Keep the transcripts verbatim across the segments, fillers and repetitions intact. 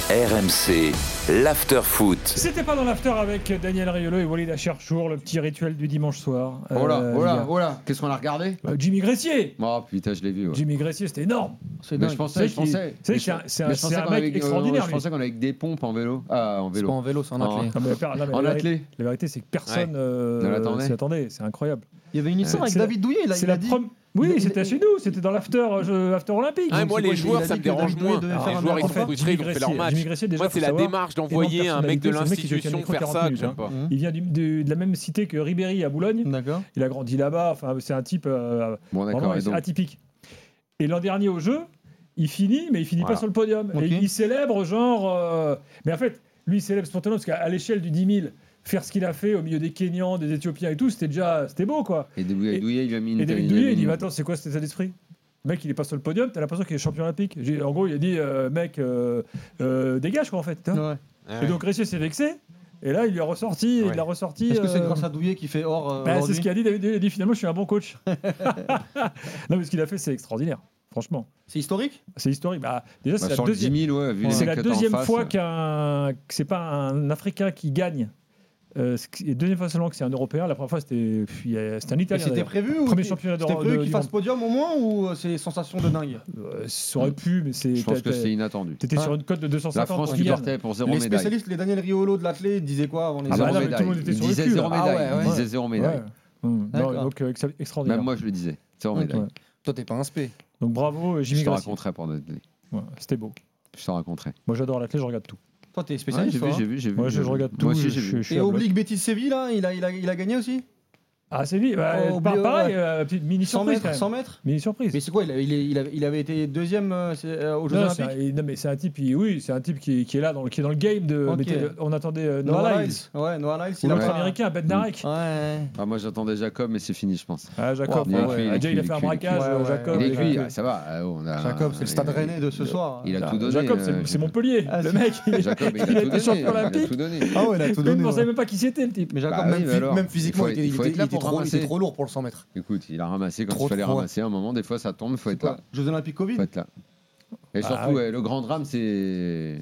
R M C, l'After Foot. C'était pas dans l'After avec Daniel Riolo et Walid Acharchour, le petit rituel du dimanche soir. Oh là, Euh, oh les là, gars. oh là, qu'est-ce qu'on a regardé? Euh, Jimmy Gressier. Oh putain, je l'ai vu. Ouais. Jimmy Gressier, c'était énorme. C'est mais je pensais, je pensais. C'est vrai que c'est un, c'est un, mais je c'est pensais un qu'on mec avait- extraordinaire. Je lui. pensais qu'on avait avec des pompes en vélo. Ah, en C'est vélo. pas en vélo, c'est en En- athlé. Non, mais la- non, mais En la, athlé. vérité, la vérité, c'est que personne Ouais. euh, Ne l'attendait. s'y attendait. C'est incroyable. Il y avait une histoire Euh, avec c'est David Douillet, là, C'est il la a dit. prom- Oui, Il- c'était il- chez nous. C'était dans l'After euh, after olympique. Ah, Donc, moi, c'est les quoi, il joueurs, a ça dit me que David dérange Douillet moins. devait Les faire un joueurs, ils match. sont frustrés, ils ont fait leur match. Jimmy Gressier, déjà, Moi, c'est faut la savoir, démarche d'envoyer énorme un mec de personnalité, c'est le mec qui l'institution doit faire tenir ça que quarante j'aime minutes, pas. Mmh. Il vient du- de, de la même cité que Ribéry à Boulogne. D'accord. Il a grandi là-bas. Enfin, c'est un type euh, Bon, vraiment d'accord. Et donc, atypique. Et l'an dernier au jeu, il finit, mais il finit Voilà. pas sur le podium. Ok. Et il célèbre genre. euh, Mais en fait, lui, il célèbre spontanément parce qu'à l'échelle du dix mille, faire ce qu'il a fait au milieu des Kenyans, des Éthiopiens et tout, c'était déjà, c'était beau quoi. et Douillet, Et- Douillet, il lui a mis une. Et David il a Douillet, mis il dit une- mais attends, c'est quoi cet état d'esprit? Le mec, il est pas sur le podium, t'as l'impression qu'il est champion olympique. J'ai- En gros, il a dit euh, mec, euh, euh, dégage quoi en fait. hein. Ouais. Et donc Gressier s'est vexé. Et là, il lui a ressorti, Ouais. il l'a ressorti. Est-ce que c'est euh, grâce à Douillet qui fait or euh, bah, c'est aujourd'hui ce qu'il a dit. David Douillet, il a dit finalement, je suis un bon coach. Non, mais ce qu'il a fait, c'est extraordinaire. Franchement, C'est historique. c'est historique. Bah, déjà, Bah, c'est la sur le deuxième. dix mille, ouais, vu les C'est mecs la que t'as en deuxième face, fois euh, qu'un que c'est pas un Africain qui gagne. Euh, c'est la deuxième fois seulement que c'est un Européen. La première fois c'était puis, euh, c'était un Et Italien. C'était d'ailleurs. prévu ou Premier qui- championnat C'était d'Europe prévu de- qu'il du fasse monde. podium au moins ou euh, c'est des sensations de dingue? Euh, ça aurait pu, mais c'est. Je pense que t'as- c'est inattendu. T'étais Ouais. sur une cote de deux cent La cinquante. France pour qui Kylian. partait pour zéro Les médaille. spécialistes, les Daniel Riolo de l'athlé disaient quoi avant les Ah bah bah, non, zéro mais tout le monde médaille. était Il sur le disait cul, zéro là. médaille. Ah ouais, Il ouais. disait zéro médaille. Ouais. Hum, non, D'accord. donc euh, exa- extraordinaire. Même moi, je le disais. Zéro Ouais. médaille. Toi, t'es pas un spé. Donc bravo, Jimmy Je te Gressier. raconterai pour notre. Ouais, c'était beau. Je te raconterai. Moi, j'adore l'athlète, je regarde tout. Toi, t'es Ouais, spécialiste. j'ai vu, toi, hein. j'ai vu, j'ai vu. Moi, je, j'ai je vu. regarde tout. Moi aussi, je, j'ai je- vu. je suis Et à bloc. Oblique Betis Séville, là, il a, il a, il a gagné aussi. Ah, c'est lui. Bah, Oh, par- oublie- pareil, ouais. euh, petite mini cent surprise. mètres, quand même. cent mètres. Mini surprise. Mais c'est quoi il, a- il, est- il, avait, il avait été deuxième euh, c'est, euh, aux Jeux Non, c'est Olympiques. un, il- non, mais c'est un type, il- oui, c'est un type qui, qui est là, dans le, qui est dans le game de. Ok. mais t'es- on attendait euh, Noah Noah Lyles. Lyles. Ouais, Noah Lyles. Ou il a l'autre pas- américain, Ben Narek. Ouais. Ah, moi, j'attendais Jacob, mais c'est fini, je pense. Ah, Jacob. Il est ouais, cuit, ouais. il est Ah, déjà, il a cuit, fait un il est cuit. braquage, Ouais, euh, ouais. Jacob. Il est il a cuit, fait- ah, ça va. ah, on a- Jacob, c'est le Stade il- Rennais de ce soir. Il a Ah, tout donné. Jacob, euh, c'est c'est Montpellier. Ah, Le c'est- mec, il, Jacob, il a il tout a été donné. champion Il a olympique. tout donné. Ah ouais, il a tout Même, donné. on ouais. savait même pas qui c'était, le type. Mais Jacob, Bah même, oui, mais phy- alors, même il physiquement, faut il, être- était, il faut il être était- là il était pour trop, il ramasser. était trop lourd pour le cent mètres. Écoute, il a ramassé quand Trop il fallait de poids. ramasser. À un moment, des fois, ça tombe, faut être Quoi là. Jeux Olympiques Covid Faut être là. Et Ah, surtout, oui. ouais, le grand drame, c'est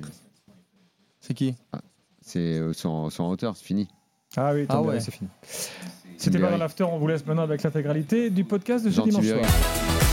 C'est qui c'est euh, sur en- sur en hauteur, c'est fini. Ah oui, Ah attendez, ouais. c'est fini. C'était pas dans Ribéry. l'after, on vous laisse maintenant avec l'intégralité du podcast de ce Jean dimanche Ribéry. soir.